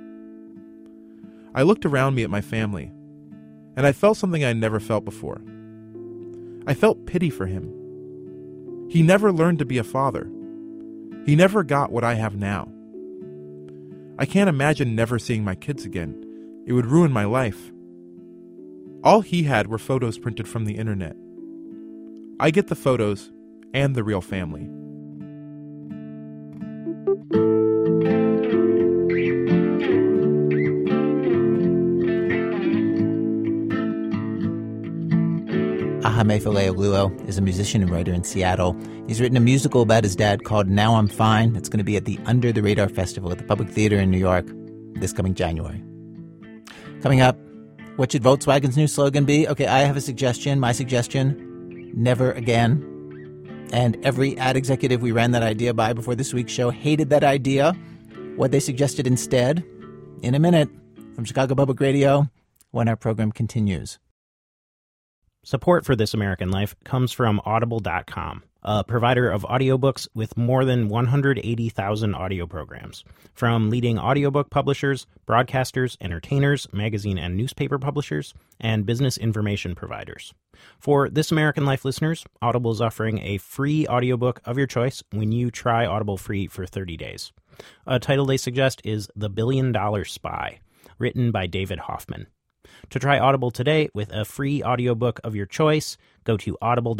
I looked around me at my family, and I felt something I never felt before. I felt pity for him. He never learned to be a father. He never got what I have now. I can't imagine never seeing my kids again. It would ruin my life. All he had were photos printed from the internet. I get the photos and the real family. Ahame Faleoluo is a musician and writer in Seattle. He's written a musical about his dad called Now I'm Fine. It's going to be at the Under the Radar Festival at the Public Theater in New York this coming January. Coming up, what should Volkswagen's new slogan be? Okay, I have a suggestion. My suggestion, never again. And every ad executive we ran that idea by before this week's show hated that idea. What they suggested instead, in a minute, from Chicago Public Radio, when our program continues. Support for This American Life comes from Audible.com, a provider of audiobooks with more than 180,000 audio programs. From leading audiobook publishers, broadcasters, entertainers, magazine and newspaper publishers, and business information providers. For This American Life listeners, Audible is offering a free audiobook of your choice when you try Audible free for 30 days. A title they suggest is The $1 Billion Spy, written by David Hoffman. To try Audible today with a free audiobook of your choice, go to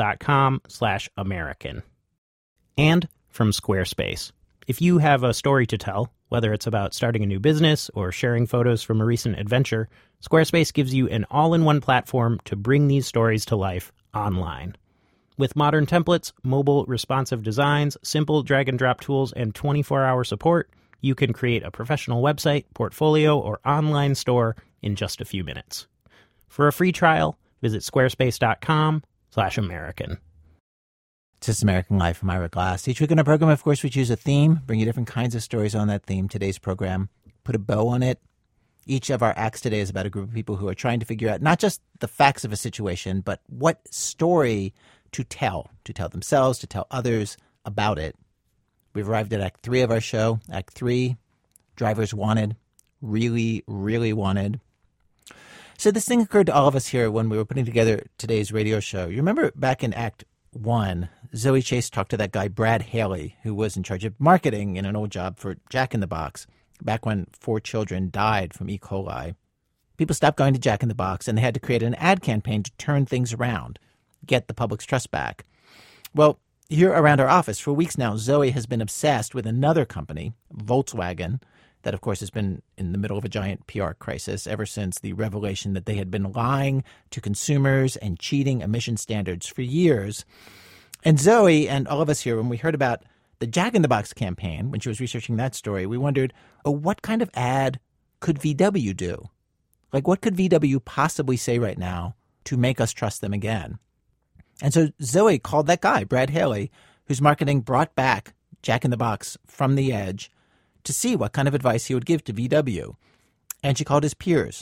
audible.com/American. And from Squarespace. If you have a story to tell, whether it's about starting a new business or sharing photos from a recent adventure, Squarespace gives you an all-in-one platform to bring these stories to life online. With modern templates, mobile responsive designs, simple drag-and-drop tools, and 24-hour support, you can create a professional website, portfolio, or online store in just a few minutes. For a free trial, visit squarespace.com/American. It's This American Life. I'm Ira Glass. Each week in our program, of course, we choose a theme, bring you different kinds of stories on that theme. Today's program, put a bow on it. Each of our acts today is about a group of people who are trying to figure out not just the facts of a situation, but what story to tell themselves, to tell others about it. We've arrived at Act 3 of our show. Act 3, Drivers Wanted, really, really wanted. So this thing occurred to all of us here when we were putting together today's radio show. You remember back in Act 1, Zoe Chase talked to that guy, Brad Haley, who was in charge of marketing in an old job for Jack in the Box, back when 4 children died from E. coli. People stopped going to Jack in the Box, and they had to create an ad campaign to turn things around, get the public's trust back. Well, here around our office for weeks now, Zoe has been obsessed with another company, Volkswagen, that, of course, has been in the middle of a giant PR crisis ever since the revelation that they had been lying to consumers and cheating emission standards for years. And Zoe and all of us here, when we heard about the Jack in the Box campaign, when she was researching that story, we wondered, what kind of ad could VW do? Like, what could VW possibly say right now to make us trust them again? And so Zoe called that guy, Brad Haley, whose marketing brought back Jack in the Box from the edge, to see what kind of advice he would give to VW. And she called his peers,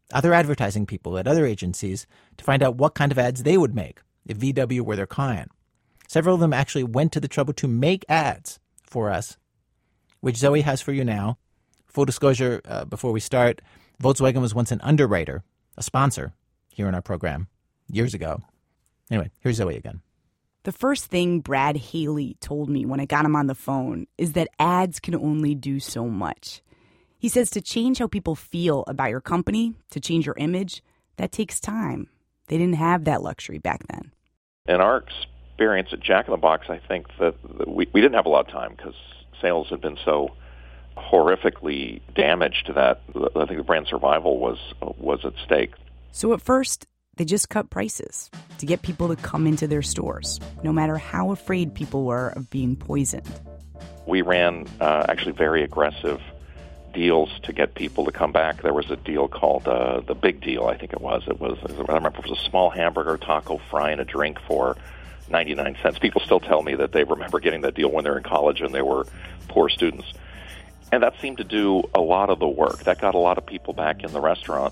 other advertising people at other agencies to find out what kind of ads they would make if VW were their client. Several of them actually went to the trouble to make ads for us, which Zoe has for you now. Full disclosure, before we start, Volkswagen was once an underwriter, a sponsor here in our program years ago. Anyway, here's Zoe again. The first thing Brad Haley told me when I got him on the phone is that ads can only do so much. He says to change how people feel about your company, to change your image, that takes time. They didn't have that luxury back then. In our experience at Jack in the Box, I think that we didn't have a lot of time because sales had been so horrifically damaged that I think the brand survival was at stake. So at first, they just cut prices to get people to come into their stores, no matter how afraid people were of being poisoned. We ran actually very aggressive deals to get people to come back. There was a deal called the Big Deal, I think it was. I remember it was a small hamburger, taco, fry, and a drink for 99 cents. People still tell me that they remember getting that deal when they were in college and they were poor students. And that seemed to do a lot of the work. That got a lot of people back in the restaurant.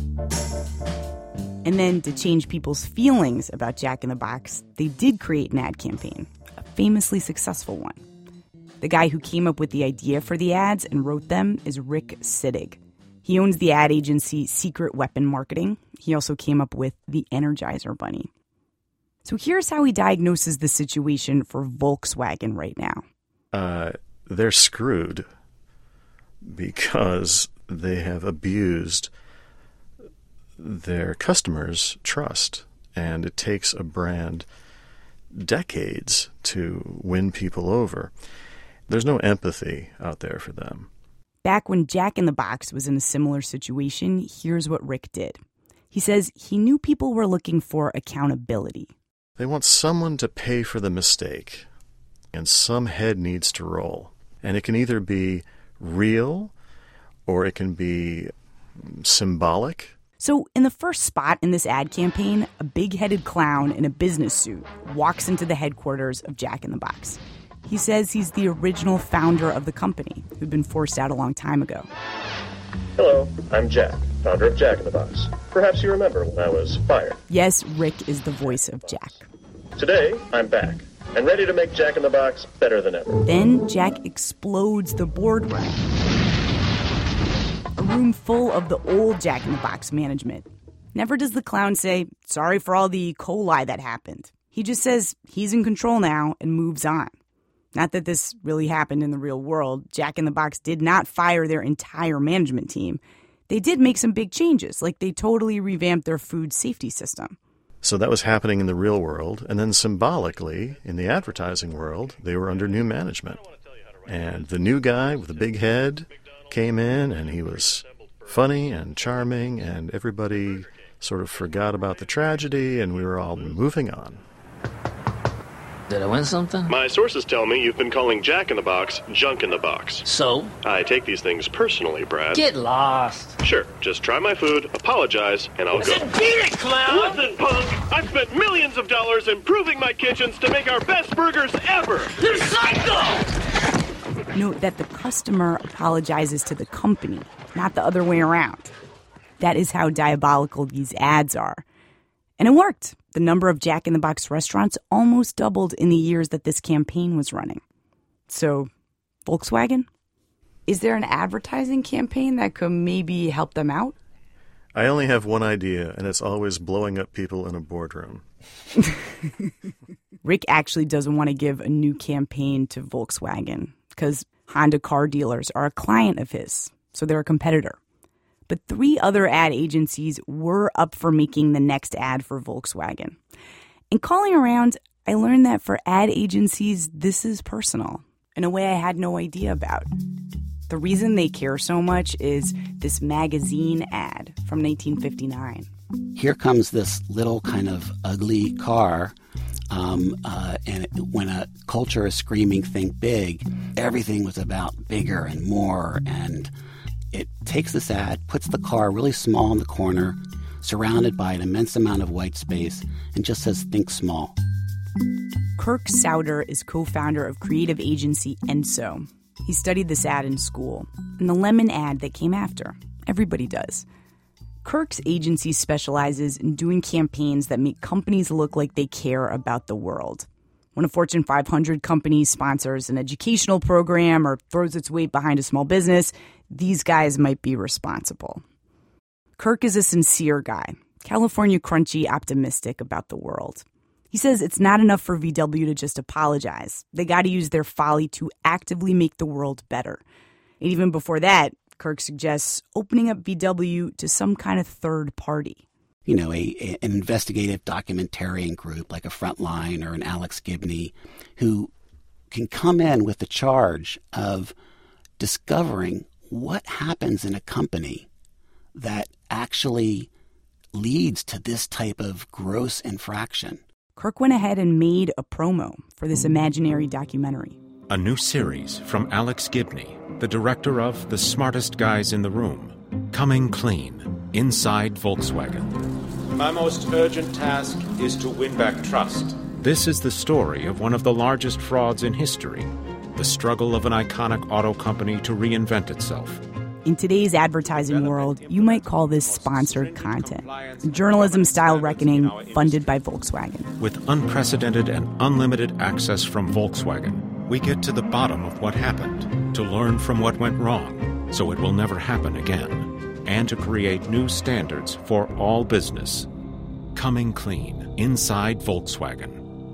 And then to change people's feelings about Jack in the Box, they did create an ad campaign, a famously successful one. The guy who came up with the idea for the ads and wrote them is Rick Sittig. He owns the ad agency Secret Weapon Marketing. He also came up with the Energizer Bunny. So here's how he diagnoses the situation for Volkswagen right now. They're screwed because they have abused their customers' trust. And it takes a brand decades to win people over. There's no empathy out there for them. Back when Jack in the Box was in a similar situation, here's what Rick did. He says he knew people were looking for accountability. They want someone to pay for the mistake, and some head needs to roll. And it can either be real or it can be symbolic. So in the first spot in this ad campaign, a big-headed clown in a business suit walks into the headquarters of Jack in the Box. He says he's the original founder of the company, who'd been forced out a long time ago. Hello, I'm Jack, founder of Jack in the Box. Perhaps you remember when I was fired. Yes, Rick is the voice of Jack. Today, I'm back and ready to make Jack in the Box better than ever. Then Jack explodes the boardroom. A room full of the old Jack in the Box management. Never does the clown say, sorry for all the E. coli that happened. He just says he's in control now and moves on. Not that this really happened in the real world. Jack in the Box did not fire their entire management team. They did make some big changes, like they totally revamped their food safety system. So that was happening in the real world. And then symbolically, in the advertising world, they were under new management. And the new guy with the big head came in, and he was funny and charming, and everybody sort of forgot about the tragedy, and we were all moving on. Did I win something? My sources tell me you've been calling Jack in the Box junk in the box. So? I take these things personally, Brad. Get lost. Sure, just try my food, apologize, and I'll go. Beat it, clown! Listen, punk! I've spent millions of dollars improving my kitchens to make our best burgers ever! You're psycho! Note that the customer apologizes to the company, not the other way around. That is how diabolical these ads are. And it worked. The number of Jack in the Box restaurants almost doubled in the years that this campaign was running. So, Volkswagen? Is there an advertising campaign that could maybe help them out? I only have one idea, and it's always blowing up people in a boardroom. Rick actually doesn't want to give a new campaign to Volkswagen because Honda car dealers are a client of his, so they're a competitor. But 3 other ad agencies were up for making the next ad for Volkswagen. In calling around, I learned that for ad agencies, this is personal, in a way I had no idea about. The reason they care so much is this magazine ad from 1959. Here comes this little kind of ugly car, when a culture is screaming, think big, everything was about bigger and more, and it takes this ad, puts the car really small in the corner, surrounded by an immense amount of white space, and just says, think small. Kirk Sauter is co-founder of creative agency Enso. He studied this ad in school, and the lemon ad that came after. Everybody does. Kirk's agency specializes in doing campaigns that make companies look like they care about the world. When a Fortune 500 company sponsors an educational program or throws its weight behind a small business, these guys might be responsible. Kirk is a sincere guy, California crunchy, optimistic about the world. He says it's not enough for VW to just apologize. They got to use their folly to actively make the world better. And even before that, Kirk suggests opening up VW to some kind of third party. You know, an investigative documentarian group like a Frontline or an Alex Gibney who can come in with the charge of discovering what happens in a company that actually leads to this type of gross infraction. Kirk went ahead and made a promo for this imaginary documentary. A new series from Alex Gibney, the director of The Smartest Guys in the Room, Coming Clean, Inside Volkswagen. My most urgent task is to win back trust. This is the story of one of the largest frauds in history, the struggle of an iconic auto company to reinvent itself. In today's advertising world, you might call this sponsored content. Journalism-style reckoning funded by Volkswagen. With unprecedented and unlimited access from Volkswagen, we get to the bottom of what happened, to learn from what went wrong, so it will never happen again, and to create new standards for all business. Coming Clean, Inside Volkswagen.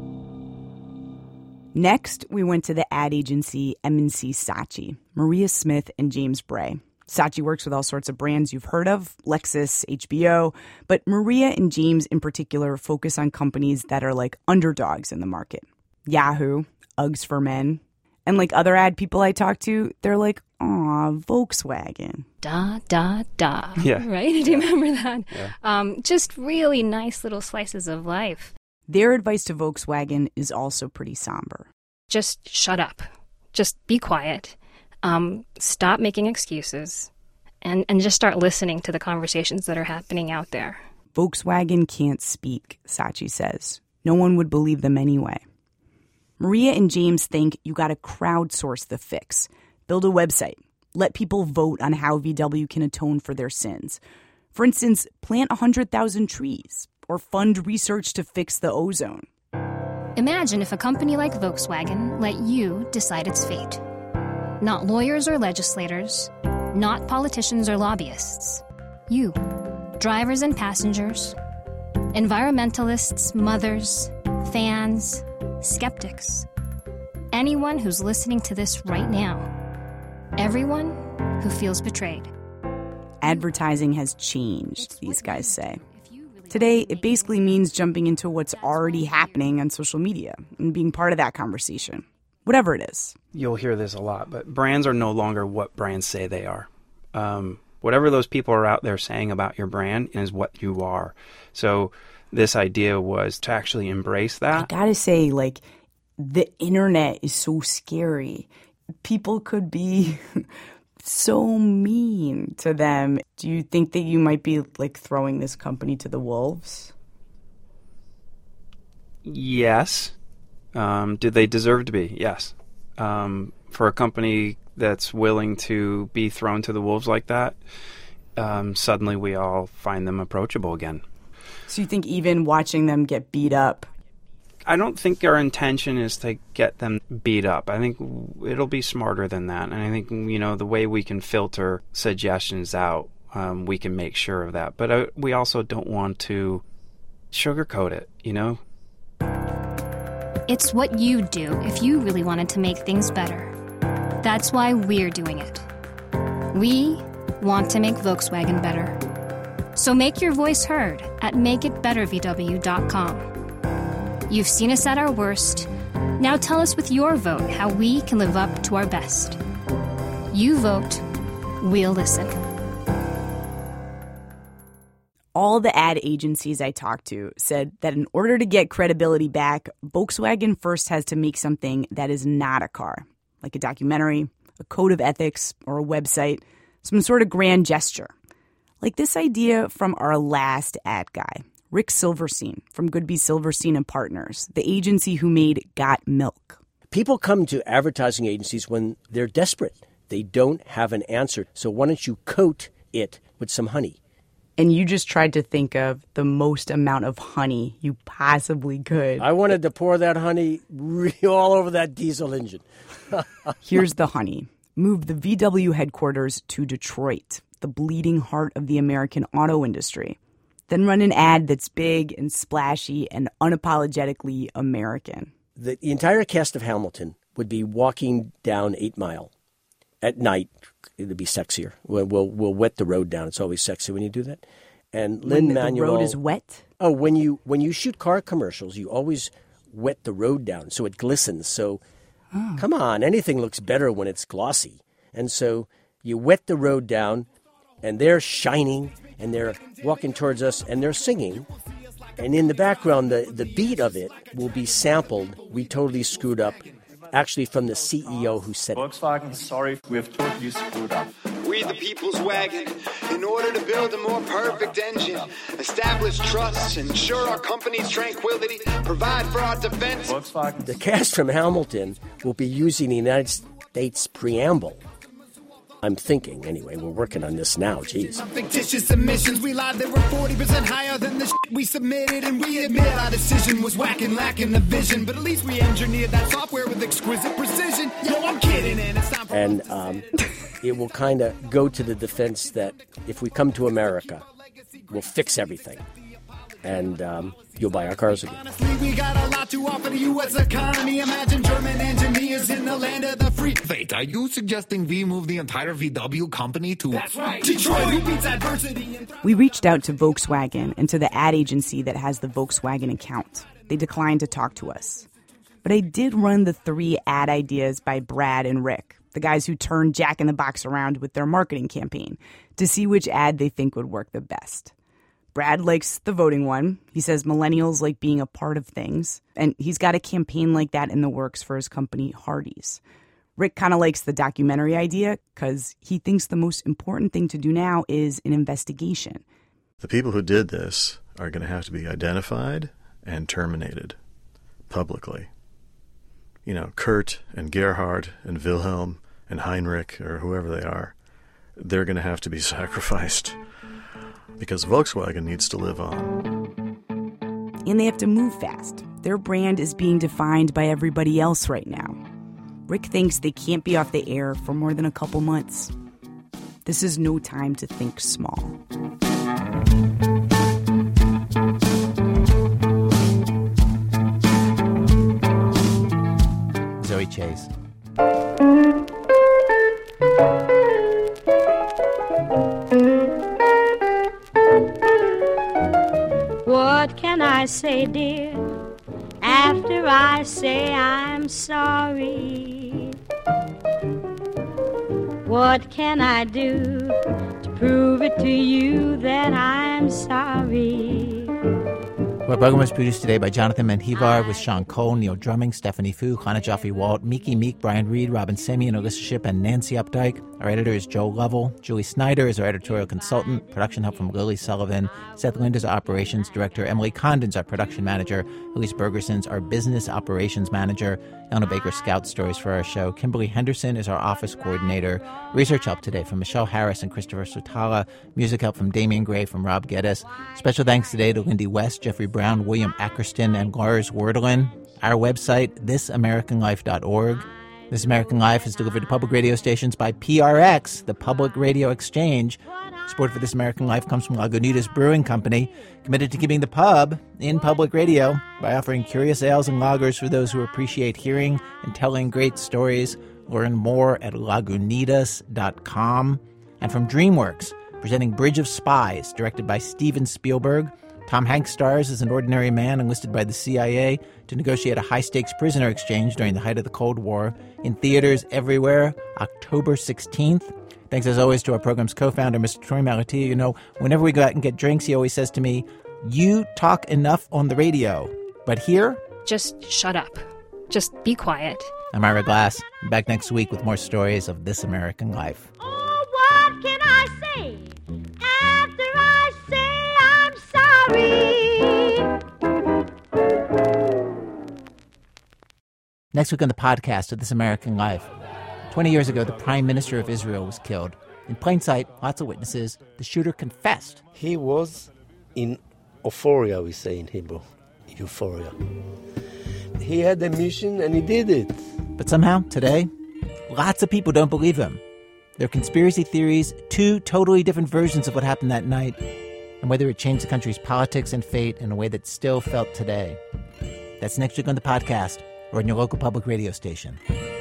Next, we went to the ad agency M&C Saatchi, Maria Smith and James Bray. Saatchi works with all sorts of brands you've heard of, Lexus, HBO, but Maria and James in particular focus on companies that are like underdogs in the market. Yahoo, Uggs for Men, and like other ad people I talk to, they're like, aw, Volkswagen. Da, da, da. Yeah. Right? Do you remember that? Yeah. Just really nice little slices of life. Their advice to Volkswagen is also pretty somber. Just shut up. Just be quiet. Stop making excuses and just start listening to the conversations that are happening out there. Volkswagen can't speak, Saatchi says. No one would believe them anyway. Maria and James think you got to crowdsource the fix. Build a website. Let people vote on how VW can atone for their sins. For instance, plant 100,000 trees or fund research to fix the ozone. Imagine if a company like Volkswagen let you decide its fate. Not lawyers or legislators, not politicians or lobbyists. You, drivers and passengers, environmentalists, mothers, fans, skeptics. Anyone who's listening to this right now. Everyone who feels betrayed. Advertising has changed, these guys say. Today, it basically means jumping into what's already happening on social media and being part of that conversation. Whatever it is. You'll hear this a lot, but brands are no longer what brands say they are. Whatever those people are out there saying about your brand is what you are. So this idea was to actually embrace that. I gotta say, like, the internet is so scary. People could be so mean to them. Do you think that you might be, like, throwing this company to the wolves? Yes. Do they deserve to be? Yes. For a company that's willing to be thrown to the wolves like that, suddenly we all find them approachable again. So you think even watching them get beat up? I don't think our intention is to get them beat up. I think it'll be smarter than that. And I think, the way we can filter suggestions out, we can make sure of that. But we also don't want to sugarcoat it, It's what you'd do if you really wanted to make things better. That's why we're doing it. We want to make Volkswagen better. So make your voice heard at makeitbettervw.com. You've seen us at our worst. Now tell us with your vote how we can live up to our best. You vote, we'll listen. All the ad agencies I talked to said that in order to get credibility back, Volkswagen first has to make something that is not a car, like a documentary, a code of ethics, or a website, some sort of grand gesture. Like this idea from our last ad guy, Rick Silverstein from Goodby Silverstein & Partners, the agency who made Got Milk. People come to advertising agencies when they're desperate. They don't have an answer. So why don't you coat it with some honey? And you just tried to think of the most amount of honey you possibly could. I wanted to pour that honey all over that diesel engine. Here's the honey. Move the VW headquarters to Detroit, the bleeding heart of the American auto industry. Then run an ad that's big and splashy and unapologetically American. The entire cast of Hamilton would be walking down 8 Mile at night. It'd be sexier. We'll wet the road down. It's always sexy when you do that. And Lin-Manuel, the road is wet? Oh, when you shoot car commercials, you always wet the road down so it glistens. So, come on, anything looks better when it's glossy. And so you wet the road down, and they're shining, and they're walking towards us, and they're singing. And in the background, the beat of it will be sampled. We totally screwed up, actually from the CEO who said it. Volkswagen, sorry, we have totally screwed up. We the people's wagon, in order to build a more perfect engine, establish trust, ensure our company's tranquility, provide for our defense. Volkswagen. The cast from Hamilton will be using the United States preamble. I'm thinking, anyway. We're working on this now. Jeez. Fictitious submissions, we lied, they were 40% higher than the shit we submitted, and we admit our decision was whack and lacking the vision, but at least we engineered that software with exquisite precision. Yo, I'm kidding, and it's time for... And it will kind of go to the defense that if we come to America, we'll fix everything. And you'll buy our cars again. Honestly, we got a lot to offer the U.S. economy. Imagine German engineers in the land of the free. Wait, are you suggesting we move the entire VW company to... That's right, Detroit, who beats adversity. We reached out to Volkswagen and to the ad agency that has the Volkswagen account. They declined to talk to us. But I did run the 3 ad ideas by Brad and Rick, the guys who turned Jack in the Box around with their marketing campaign, to see which ad they think would work the best. Brad likes the voting one. He says millennials like being a part of things. And he's got a campaign like that in the works for his company, Hardee's. Rick kind of likes the documentary idea because he thinks the most important thing to do now is an investigation. The people who did this are going to have to be identified and terminated publicly. You know, Kurt and Gerhard and Wilhelm and Heinrich or whoever they are, they're going to have to be sacrificed. Because Volkswagen needs to live on. And they have to move fast. Their brand is being defined by everybody else right now. Rick thinks they can't be off the air for more than a couple months. This is no time to think small. Zoe Chase. What can I say, dear, after I say I'm sorry? What can I do to prove it to you that I'm sorry? Our program was produced today by Jonathan Menjivar with Sean Cole, Neil Drumming, Stephanie Fu, Hannah Jaffe-Walt, Miki Meek, Brian Reed, Robin Semien, Alyssa Shipp, and Nancy Updike. Our editor is Joe Lovell. Julie Snyder is our editorial consultant. Production help from Lily Sullivan. Seth Lind is our operations director. Emily Condon's our production manager. Elise Bergerson's our business operations manager. Elna Baker scouts stories for our show. Kimberly Henderson is our office coordinator. Research help today from Michelle Harris and Christopher Sotala. Music help from Damian Gray from Rob Geddes. Special thanks today to Lindy West, Jeffrey Brown, William Ackerston, and Lars Werdelin. Our website, thisamericanlife.org. This American Life is delivered to public radio stations by PRX, the Public Radio Exchange. Support for This American Life comes from Lagunitas Brewing Company, committed to keeping the pub in public radio by offering curious ales and lagers for those who appreciate hearing and telling great stories. Learn more at lagunitas.com. And from DreamWorks, presenting Bridge of Spies, directed by Steven Spielberg. Tom Hanks stars as an ordinary man enlisted by the CIA to negotiate a high-stakes prisoner exchange during the height of the Cold War. In theaters everywhere, October 16th. Thanks, as always, to our program's co-founder, Mr. Troy Malatia. You know, whenever we go out and get drinks, he always says to me, you talk enough on the radio, but here? Just shut up. Just be quiet. I'm Ira Glass. I'm back next week with more stories of This American Life. Oh, what can I say after I say I'm sorry? Next week on the podcast of This American Life. 20 years ago, the Prime Minister of Israel was killed. In plain sight, lots of witnesses, the shooter confessed. He was in euphoria, we say in Hebrew. Euphoria. He had a mission and he did it. But somehow, today, lots of people don't believe him. There are conspiracy theories, two totally different versions of what happened that night, and whether it changed the country's politics and fate in a way that's still felt today. That's next week on the podcast or on your local public radio station.